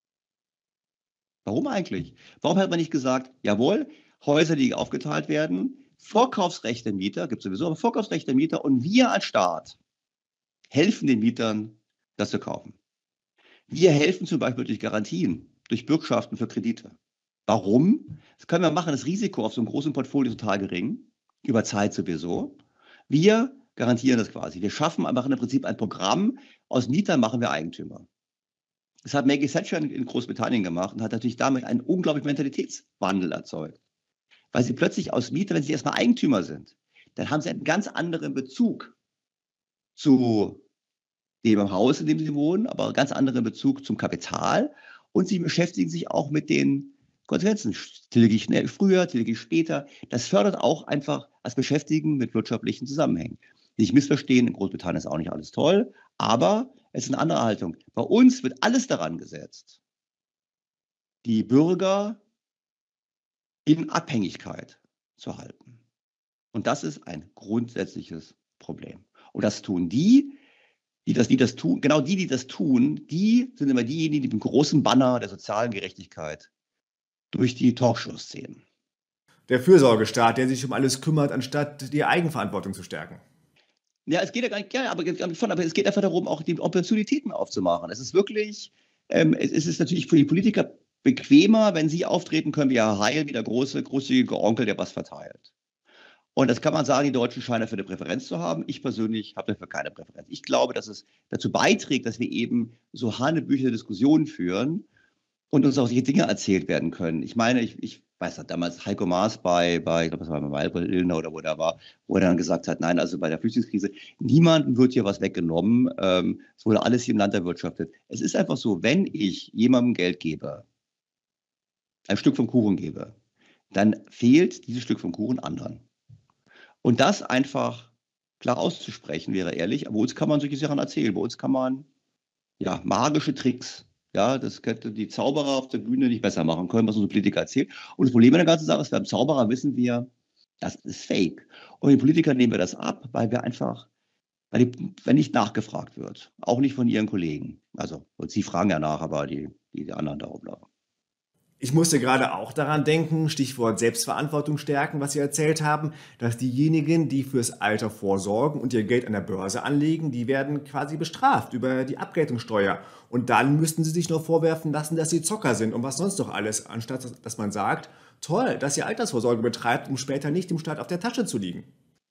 Warum eigentlich? Warum hat man nicht gesagt, jawohl, Häuser, die aufgeteilt werden, Vorkaufsrecht der Mieter, gibt es sowieso, aber Vorkaufsrecht der Mieter und wir als Staat helfen den Mietern, das zu kaufen. Wir helfen zum Beispiel durch Garantien, durch Bürgschaften für Kredite. Warum? Das können wir machen, das Risiko auf so einem großen Portfolio ist total gering, über Zeit sowieso. Wir garantieren das quasi. Wir schaffen einfach im Prinzip ein Programm, aus Mietern machen wir Eigentümer. Das hat Maggie Thatcher in Großbritannien gemacht und hat natürlich damit einen unglaublichen Mentalitätswandel erzeugt. Weil sie plötzlich aus Mieter, wenn sie erstmal Eigentümer sind, dann haben sie einen ganz anderen Bezug zu dem Haus, in dem sie wohnen, aber einen ganz anderen Bezug zum Kapital und sie beschäftigen sich auch mit den Konsequenzen. Tilge ich früher, tilge ich später. Das fördert auch einfach das Beschäftigen mit wirtschaftlichen Zusammenhängen. Nicht missverstehen, in Großbritannien ist auch nicht alles toll, aber es ist eine andere Haltung. Bei uns wird alles daran gesetzt, die Bürger in Abhängigkeit zu halten. Und das ist ein grundsätzliches Problem. Und das tun die das tun, genau die das tun, die sind immer diejenigen, die mit dem großen Banner der sozialen Gerechtigkeit durch die Talkshows ziehen. Der Fürsorgestaat, der sich um alles kümmert, anstatt die Eigenverantwortung zu stärken. Ja, es geht ja gar nicht, ja, aber es geht einfach darum, auch die Opportunitäten aufzumachen. Es ist wirklich, es ist natürlich für die Politiker bequemer, wenn sie auftreten können, wie Herr Heil, wie der großzügige Onkel, der was verteilt. Und das kann man sagen, die Deutschen scheinen dafür eine Präferenz zu haben. Ich persönlich habe dafür keine Präferenz. Ich glaube, dass es dazu beiträgt, dass wir eben so hanebüchene Diskussionen führen und uns auch solche Dinge erzählt werden können. Ich meine, ich weiß nicht, damals Heiko Maas bei ich glaube, das war bei Illner oder wo der war, wo er dann gesagt hat, nein, also bei der Flüchtlingskrise, niemandem wird hier was weggenommen. Es wurde alles hier im Land erwirtschaftet. Es ist einfach so, wenn ich jemandem Geld gebe, ein Stück vom Kuchen gebe, dann fehlt dieses Stück vom Kuchen anderen. Und das einfach klar auszusprechen, wäre ehrlich. Bei uns kann man solche Sachen erzählen. Bei uns kann man ja magische Tricks. Ja, das könnte die Zauberer auf der Bühne nicht besser machen können, was unsere Politiker erzählen. Und das Problem an der ganzen Sache ist, beim Zauberer wissen wir, das ist fake. Und den Politikern nehmen wir das ab, weil wenn nicht nachgefragt wird. Auch nicht von ihren Kollegen. Also, und sie fragen ja nach, aber die anderen da rumlaufen. Ich musste gerade auch daran denken, Stichwort Selbstverantwortung stärken, was Sie erzählt haben, dass diejenigen, die fürs Alter vorsorgen und ihr Geld an der Börse anlegen, die werden quasi bestraft über die Abgeltungssteuer. Und dann müssten sie sich noch vorwerfen lassen, dass sie Zocker sind und was sonst noch alles, anstatt dass man sagt, toll, dass ihr Altersvorsorge betreibt, um später nicht dem Staat auf der Tasche zu liegen.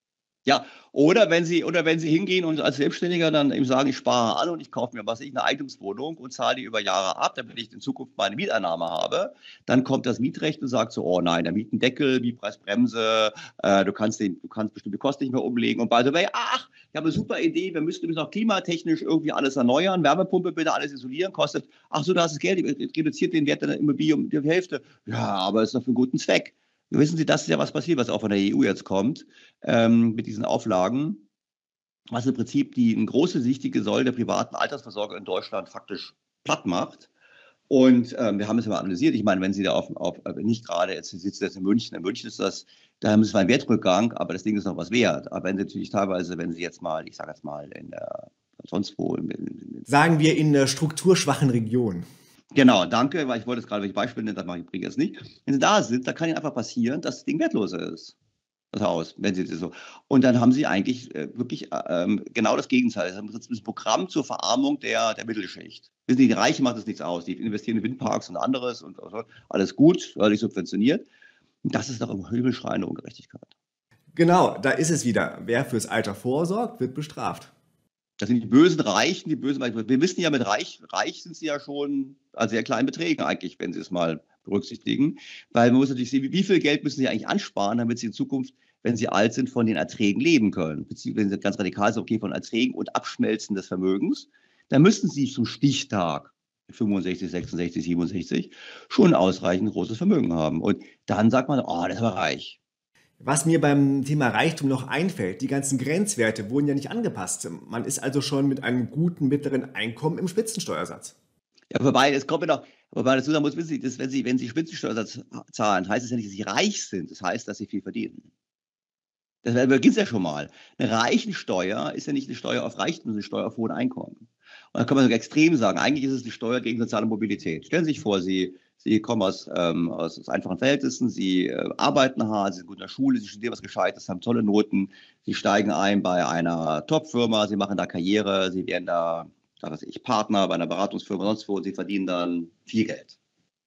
Ja, oder wenn Sie hingehen und als Selbstständiger dann eben sagen, ich spare an und ich kaufe mir eine Eigentumswohnung und zahle die über Jahre ab, damit ich in Zukunft meine Mieteinnahme habe, dann kommt das Mietrecht und sagt so, oh nein, der Mietendeckel, Mietpreisbremse, du kannst bestimmte Kosten nicht mehr umlegen und by the way, ach, ich habe eine super Idee, wir müssten übrigens auch klimatechnisch irgendwie alles erneuern, Wärmepumpe bitte alles isolieren, kostet, ach so, da hast du das Geld, reduziert den Wert der Immobilie um die Hälfte. Ja, aber es ist doch für einen guten Zweck. Wissen Sie, das ist ja was passiert, was auch von der EU jetzt kommt, mit diesen Auflagen, was im Prinzip die eine große, wichtige Säule der privaten Altersvorsorge in Deutschland faktisch platt macht. Und wir haben es mal analysiert. Ich meine, wenn Sie da nicht gerade, jetzt sitzen jetzt in München ist das, da haben Sie zwar einen Wertrückgang, aber das Ding ist noch was wert. Aber wenn Sie natürlich teilweise, wenn Sie jetzt mal, ich sage jetzt mal, sonst wo. Sagen wir in der strukturschwachen Region. Genau, danke, weil ich wollte jetzt gerade welche Beispiele nennen, das bringe ich jetzt nicht. Wenn Sie da sind, da kann Ihnen einfach passieren, dass das Ding wertlos ist. Das Haus, wenn Sie so. Und dann haben Sie eigentlich wirklich genau das Gegenteil. Das ist ein Programm zur Verarmung der Mittelschicht. Wissen Sie, die Reichen macht das nichts aus. Die investieren in Windparks und anderes und alles gut, steuerlich subventioniert. Und das ist doch eine himmelschreiende Ungerechtigkeit. Genau, da ist es wieder. Wer fürs Alter vorsorgt, wird bestraft. Das sind die bösen Reichen, wir wissen ja, mit reich sind sie ja schon an sehr kleinen Beträgen eigentlich, wenn sie es mal berücksichtigen. Weil man muss natürlich sehen, wie viel Geld müssen sie eigentlich ansparen, damit sie in Zukunft, wenn sie alt sind, von den Erträgen leben können. Beziehungsweise, wenn sie ganz radikal sind, okay, von Erträgen und Abschmelzen des Vermögens, dann müssten sie zum Stichtag 65, 66, 67 schon ausreichend großes Vermögen haben. Und dann sagt man, oh, das war reich. Was mir beim Thema Reichtum noch einfällt, die ganzen Grenzwerte wurden ja nicht angepasst. Man ist also schon mit einem guten mittleren Einkommen im Spitzensteuersatz. Ja, wobei, es kommt ja noch, Wobei man dazu sagen muss, wissen Sie, dass wenn Sie Spitzensteuer zahlen, heißt es ja nicht, dass Sie reich sind. Das heißt, dass Sie viel verdienen. Das beginnt ja schon mal. Eine Reichensteuer ist ja nicht eine Steuer auf Reichtum, sondern eine Steuer auf hohen Einkommen. Und da kann man sogar extrem sagen, eigentlich ist es eine Steuer gegen soziale Mobilität. Stellen Sie sich vor, Sie kommen aus einfachen Verhältnissen, Sie arbeiten hart, Sie sind gut in der Schule, Sie studieren was Gescheites, haben tolle Noten, Sie steigen ein bei einer Top-Firma, Sie machen da Karriere, Sie werden da, was weiß ich, Partner bei einer Beratungsfirma, sonst wo, und Sie verdienen dann viel Geld.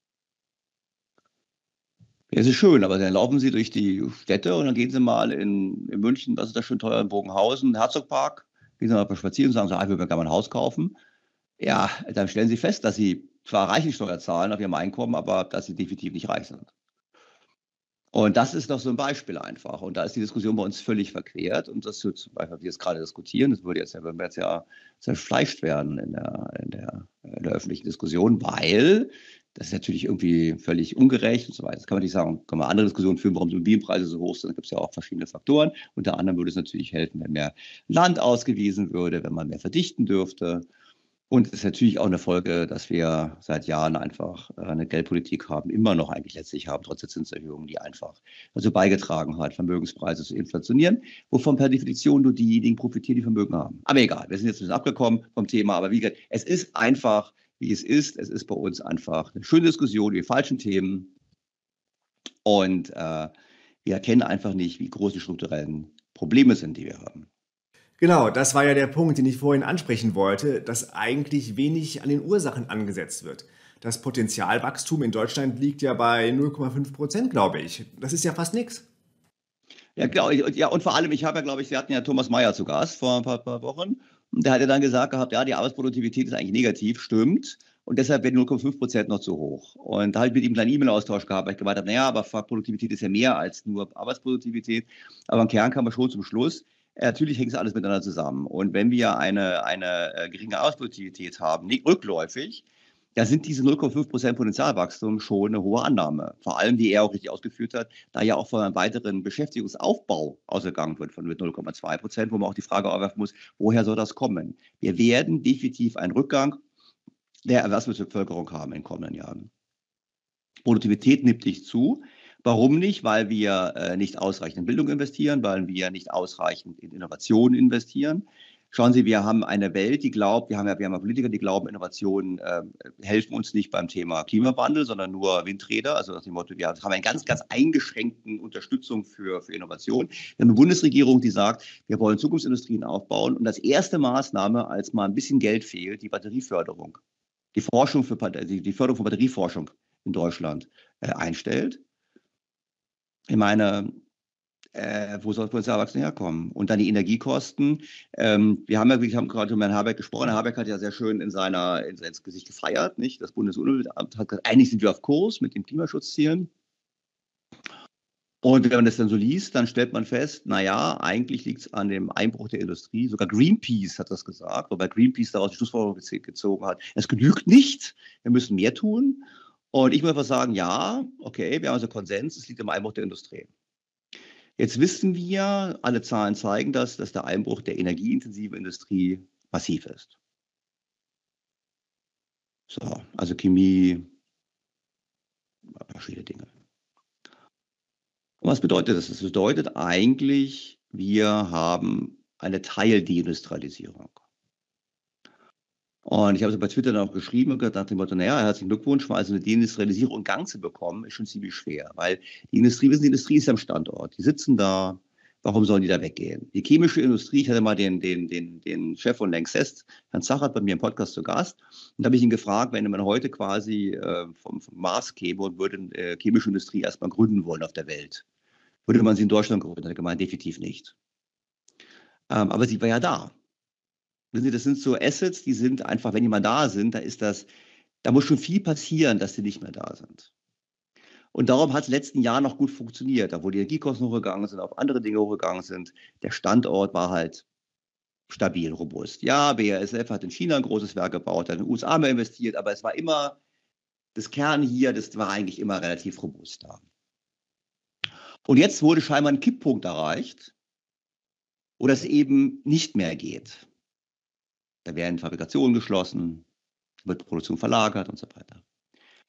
Ja, es ist schön, aber dann laufen Sie durch die Städte und dann gehen Sie mal in München, was ist da schön teuer, in Bogenhausen, Herzogpark, gehen Sie mal spazieren und sagen so, ich würde mir gerne mal ein Haus kaufen. Ja, dann stellen Sie fest, dass Sie zwar Reichensteuer zahlen auf Ihrem Einkommen, aber dass Sie definitiv nicht reich sind. Und das ist doch so ein Beispiel einfach. Und da ist die Diskussion bei uns völlig verquert. Und das wird zum Beispiel, wir jetzt gerade diskutieren, das würde jetzt ja, wenn wir jetzt ja zerfleischt werden in der öffentlichen Diskussion, weil das ist natürlich irgendwie völlig ungerecht und so weiter. Das kann man nicht sagen. Kann man andere Diskussionen führen, warum die Immobilienpreise so hoch sind. Da gibt es ja auch verschiedene Faktoren. Unter anderem würde es natürlich helfen, wenn mehr Land ausgewiesen würde, wenn man mehr verdichten dürfte. Und es ist natürlich auch eine Folge, dass wir seit Jahren einfach eine Geldpolitik haben, immer noch eigentlich letztlich haben, trotz der Zinserhöhungen, die einfach dazu beigetragen hat, Vermögenspreise zu inflationieren, wovon per Definition nur diejenigen profitieren, die Vermögen haben. Aber egal, wir sind jetzt ein bisschen abgekommen vom Thema. Aber wie gesagt, es ist einfach, wie es ist. Es ist bei uns einfach eine schöne Diskussion über die falschen Themen. Und wir erkennen einfach nicht, wie groß die strukturellen Probleme sind, die wir haben. Genau, das war ja der Punkt, den ich vorhin ansprechen wollte, dass eigentlich wenig an den Ursachen angesetzt wird. Das Potenzialwachstum in Deutschland liegt ja bei 0,5%, glaube ich. Das ist ja fast nichts. Ja, genau. Ja, und vor allem, ich habe ja, glaube ich, Sie hatten ja Thomas Mayer zu Gast vor ein paar Wochen. Und der hat ja dann gesagt gehabt, ja, die Arbeitsproduktivität ist eigentlich negativ, stimmt. Und deshalb werden 0,5% noch zu hoch. Und da habe ich mit ihm einen kleinen E-Mail-Austausch gehabt, weil ich gemeint habe, naja, aber Produktivität ist ja mehr als nur Arbeitsproduktivität. Aber im Kern kam man schon zum Schluss, natürlich hängt es alles miteinander zusammen. Und wenn wir eine geringe Arbeitsproduktivität haben, nicht rückläufig, da sind diese 0,5% Potenzialwachstum schon eine hohe Annahme. Vor allem, die er auch richtig ausgeführt hat, da ja auch von einem weiteren Beschäftigungsaufbau ausgegangen wird von mit 0,2%, wo man auch die Frage aufwerfen muss, woher soll das kommen? Wir werden definitiv einen Rückgang der Erwerbsbevölkerung haben in den kommenden Jahren. Produktivität nimmt nicht zu. Warum nicht? Weil wir nicht ausreichend in Bildung investieren, weil wir nicht ausreichend in Innovationen investieren. Schauen Sie, wir haben eine Welt, die glaubt, wir haben ja Politiker, die glauben, Innovationen helfen uns nicht beim Thema Klimawandel, sondern nur Windräder. Also nach dem Motto, wir haben eine ganz, ganz eingeschränkten Unterstützung für Innovation. Wir haben eine Bundesregierung, die sagt, wir wollen Zukunftsindustrien aufbauen. Und als erste Maßnahme, als mal ein bisschen Geld fehlt, die Batterieförderung, die Forschung die Förderung von Batterieforschung in Deutschland einstellt. Ich meine, wo soll das Potenzialwachstum herkommen? Und dann die Energiekosten. Wir haben gerade mit Herrn Habeck gesprochen. Herr Habeck hat ja sehr schön in sein Gesicht gefeiert, nicht? Das Bundesumweltamt hat gesagt, eigentlich sind wir auf Kurs mit den Klimaschutzzielen. Und wenn man das dann so liest, dann stellt man fest, naja, eigentlich liegt es an dem Einbruch der Industrie. Sogar Greenpeace hat das gesagt, wobei Greenpeace daraus die Schlussfolgerung gezogen hat. Es genügt nicht, wir müssen mehr tun. Und ich muss einfach sagen, ja, okay, wir haben also Konsens, es liegt am Einbruch der Industrie. Jetzt wissen wir, alle Zahlen zeigen das, dass der Einbruch der energieintensiven Industrie massiv ist. So, also Chemie, verschiedene Dinge. Und was bedeutet das? Das bedeutet eigentlich, wir haben eine Teildeindustrialisierung. Und ich habe es bei Twitter dann auch geschrieben und gesagt, nach dem Motto, naja, herzlichen Glückwunsch, mal also eine Deindustrialisierung in Gang zu bekommen, ist schon ziemlich schwer. Weil die Industrie ist am Standort. Die sitzen da. Warum sollen die da weggehen? Die chemische Industrie, ich hatte mal den Chef von Lanxess, Herrn Zachert, bei mir im Podcast zu Gast. Und da habe ich ihn gefragt, wenn man heute quasi vom Mars käme und würde eine chemische Industrie erstmal gründen wollen auf der Welt, würde man sie in Deutschland gründen? Hat er gemeint, definitiv nicht. Aber sie war ja da. Wissen Sie, das sind so Assets, die sind einfach, wenn die mal da sind, da muss schon viel passieren, dass sie nicht mehr da sind. Und darum hat es in den letzten Jahren noch gut funktioniert, obwohl die Energiekosten hochgegangen sind, auf andere Dinge hochgegangen sind. Der Standort war halt stabil, robust. Ja, BASF hat in China ein großes Werk gebaut, hat in den USA mehr investiert, aber es war immer, das Kern hier, das war eigentlich immer relativ robust da. Und jetzt wurde scheinbar ein Kipppunkt erreicht, wo das eben nicht mehr geht. Da werden Fabrikationen geschlossen, wird Produktion verlagert und so weiter.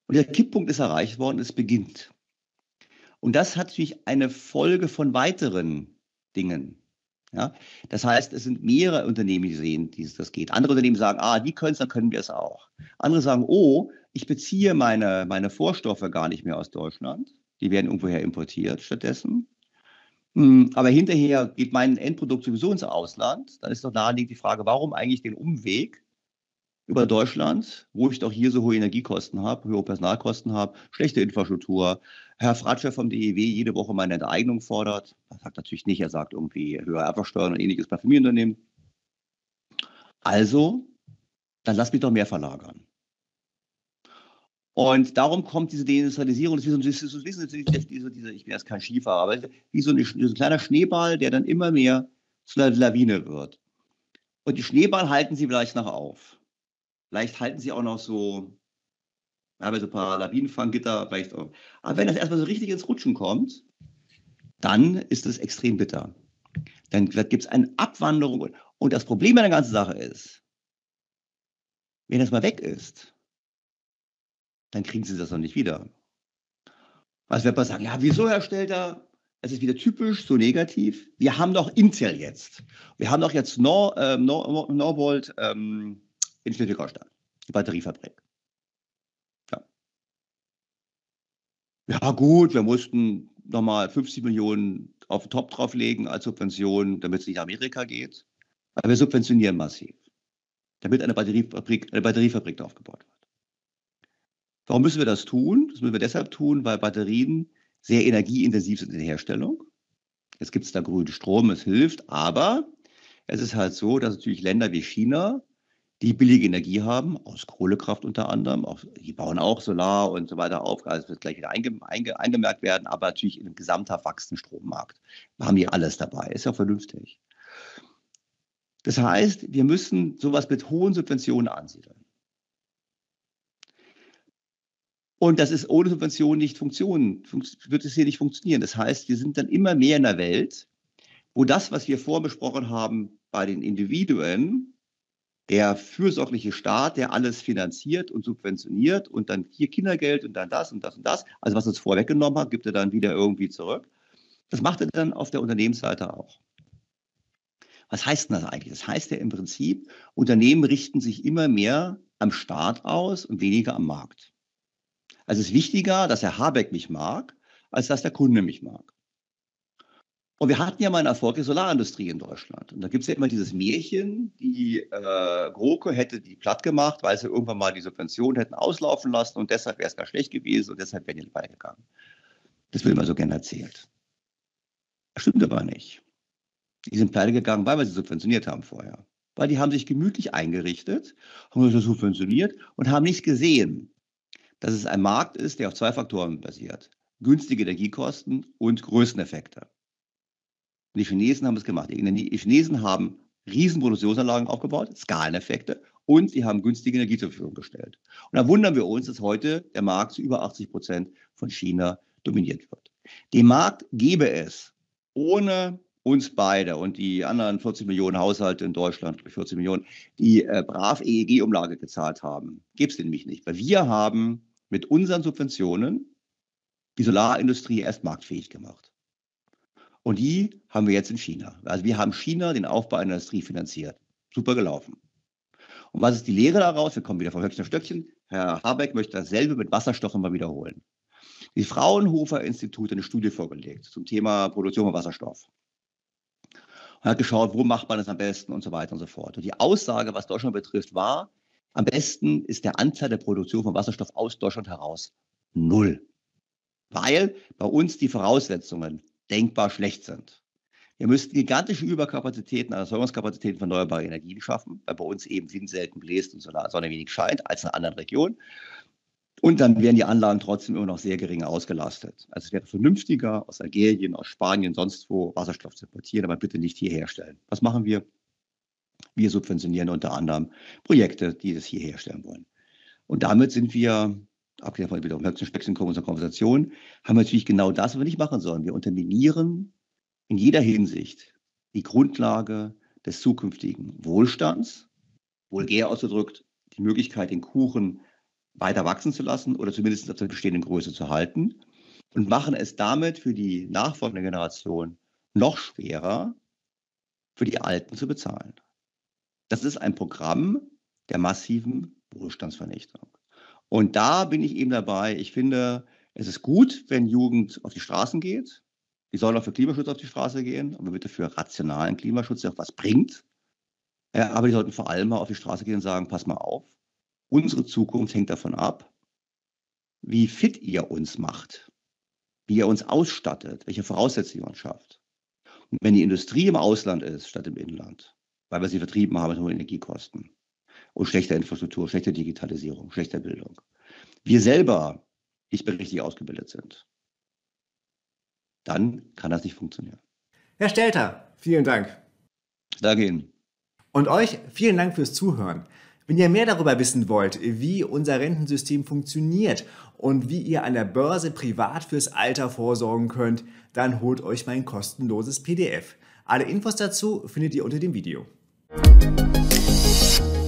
Und der Kipppunkt ist erreicht worden, es beginnt. Und das hat natürlich eine Folge von weiteren Dingen. Ja? Das heißt, es sind mehrere Unternehmen, die sehen, wie das geht. Andere Unternehmen sagen, die können es, dann können wir es auch. Andere sagen, oh, ich beziehe meine Vorstoffe gar nicht mehr aus Deutschland. Die werden irgendwoher importiert stattdessen. Aber hinterher geht mein Endprodukt sowieso ins Ausland. Dann ist doch naheliegend die Frage, warum eigentlich den Umweg über Deutschland, wo ich doch hier so hohe Energiekosten habe, hohe Personalkosten habe, schlechte Infrastruktur. Herr Fratscher vom DEW jede Woche meine Enteignung fordert. Das sagt natürlich nicht, er sagt irgendwie höhere Erbschaftssteuern und ähnliches bei Familienunternehmen. Also, dann lass mich doch mehr verlagern. Und darum kommt diese Deindustrialisierung, das ist ich bin jetzt kein Skifahrer, aber wie so ein kleiner Schneeball, der dann immer mehr zu einer Lawine wird. Und die Schneeball halten sie vielleicht noch auf. Vielleicht halten sie auch noch so, so ein paar Lawinenfanggitter, vielleicht auch. Aber wenn das erstmal so richtig ins Rutschen kommt, dann ist es extrem bitter. Dann gibt es eine Abwanderung. Und das Problem an der ganzen Sache ist, wenn das mal weg ist, dann kriegen sie das noch nicht wieder. Also wird man sagen, ja, wieso, Herr Stelter? Es ist wieder typisch, so negativ. Wir haben doch Intel jetzt. Wir haben doch jetzt Norvolt in Schleswig-Holstein, die Batteriefabrik. Ja gut, wir mussten nochmal 50 Millionen auf den Top drauflegen als Subvention, damit es nicht nach Amerika geht. Aber wir subventionieren massiv, damit eine Batteriefabrik aufgebaut wird. Warum müssen wir das tun? Das müssen wir deshalb tun, weil Batterien sehr energieintensiv sind in der Herstellung. Jetzt gibt es da grünen Strom, es hilft, aber es ist halt so, dass natürlich Länder wie China, die billige Energie haben, aus Kohlekraft unter anderem, die bauen auch Solar und so weiter auf, also wird gleich wieder eingemerkt werden, aber natürlich in einem gesamthaft wachsenden Strommarkt. Da haben die alles dabei, ist ja vernünftig. Das heißt, wir müssen sowas mit hohen Subventionen ansiedeln. Und das ist ohne Subventionen nicht wird es hier nicht funktionieren. Das heißt, wir sind dann immer mehr in einer Welt, wo das, was wir vorbesprochen haben bei den Individuen, der fürsorgliche Staat, der alles finanziert und subventioniert und dann hier Kindergeld und dann das und das und das, also was uns vorweggenommen hat, gibt er dann wieder irgendwie zurück. Das macht er dann auf der Unternehmensseite auch. Was heißt denn das eigentlich? Das heißt ja im Prinzip, Unternehmen richten sich immer mehr am Staat aus und weniger am Markt. Also es ist wichtiger, dass Herr Habeck mich mag, als dass der Kunde mich mag. Und wir hatten ja mal eine erfolgreiche Solarindustrie in Deutschland. Und da gibt es ja immer dieses Märchen, die GroKo hätte die platt gemacht, weil sie irgendwann mal die Subventionen hätten auslaufen lassen und deshalb wäre es gar schlecht gewesen und deshalb wären die beigegangen. Das wird immer so gerne erzählt. Das stimmt aber nicht. Die sind pleite gegangen, weil wir sie subventioniert haben vorher. Weil die haben sich gemütlich eingerichtet, haben das subventioniert und haben nicht gesehen, dass es ein Markt ist, der auf zwei Faktoren basiert. Günstige Energiekosten und Größeneffekte. Und die Chinesen haben es gemacht. Die Chinesen haben riesen Produktionsanlagen aufgebaut, Skaleneffekte, und sie haben günstige Energie zur Verfügung gestellt. Und da wundern wir uns, dass heute der Markt zu über 80% von China dominiert wird. Den Markt gäbe es ohne uns beide und die anderen 40 Millionen Haushalte in Deutschland, 40 Millionen, die brav EEG-Umlage gezahlt haben. Gäbe es den nämlich nicht, weil wir haben mit unseren Subventionen die Solarindustrie erst marktfähig gemacht. Und die haben wir jetzt in China. Also wir haben China den Aufbau einer Industrie finanziert. Super gelaufen. Und was ist die Lehre daraus? Wir kommen wieder vom Höchsten Stöckchen. Herr Habeck möchte dasselbe mit Wasserstoff mal wiederholen. Die Fraunhofer-Institut hat eine Studie vorgelegt zum Thema Produktion von Wasserstoff. Und hat geschaut, wo macht man das am besten und so weiter und so fort. Und die Aussage, was Deutschland betrifft, war, am besten ist der Anteil der Produktion von Wasserstoff aus Deutschland heraus 0. Weil bei uns die Voraussetzungen denkbar schlecht sind. Wir müssten gigantische Überkapazitäten, Erzeugungskapazitäten von erneuerbaren Energien schaffen, weil bei uns eben Wind selten bläst und Sonne wenig scheint als in anderen Regionen. Und dann wären die Anlagen trotzdem immer noch sehr gering ausgelastet. Also es wäre vernünftiger, aus Algerien, aus Spanien, sonst wo Wasserstoff zu importieren, aber bitte nicht hier herstellen. Was machen wir? Wir subventionieren unter anderem Projekte, die das hier herstellen wollen. Und damit sind wir, abgesehen von wieder Höchsten Speck in unserer Konversation, haben wir natürlich genau das, was wir nicht machen sollen. Wir unterminieren in jeder Hinsicht die Grundlage des zukünftigen Wohlstands, vulgär ausgedrückt, die Möglichkeit, den Kuchen weiter wachsen zu lassen oder zumindest auf der bestehenden Größe zu halten und machen es damit für die nachfolgende Generation noch schwerer, für die Alten zu bezahlen. Das ist ein Programm der massiven Wohlstandsvernichtung. Und da bin ich eben dabei. Ich finde, es ist gut, wenn Jugend auf die Straßen geht. Die sollen auch für Klimaschutz auf die Straße gehen, aber bitte für rationalen Klimaschutz, der auch was bringt. Aber die sollten vor allem mal auf die Straße gehen und sagen, pass mal auf, unsere Zukunft hängt davon ab, wie fit ihr uns macht, wie ihr uns ausstattet, welche Voraussetzungen ihr uns schafft. Und wenn die Industrie im Ausland ist, statt im Inland, weil wir sie vertrieben haben mit hohen Energiekosten und schlechter Infrastruktur, schlechter Digitalisierung, schlechter Bildung, wir selber nicht mehr richtig ausgebildet sind, dann kann das nicht funktionieren. Herr Stelter, vielen Dank. Danke Ihnen. Und euch vielen Dank fürs Zuhören. Wenn ihr mehr darüber wissen wollt, wie unser Rentensystem funktioniert und wie ihr an der Börse privat fürs Alter vorsorgen könnt, dann holt euch mein kostenloses PDF. Alle Infos dazu findet ihr unter dem Video.